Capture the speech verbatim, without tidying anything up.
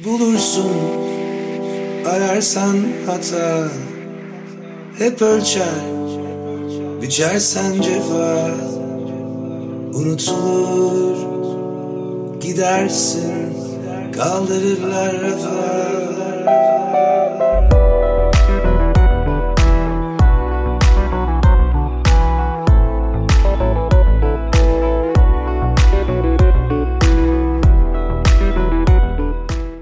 Bulursun ararsan hata, hep ölçer biçersen cefa. Unutulur gidersin, kaldırırlar rafa.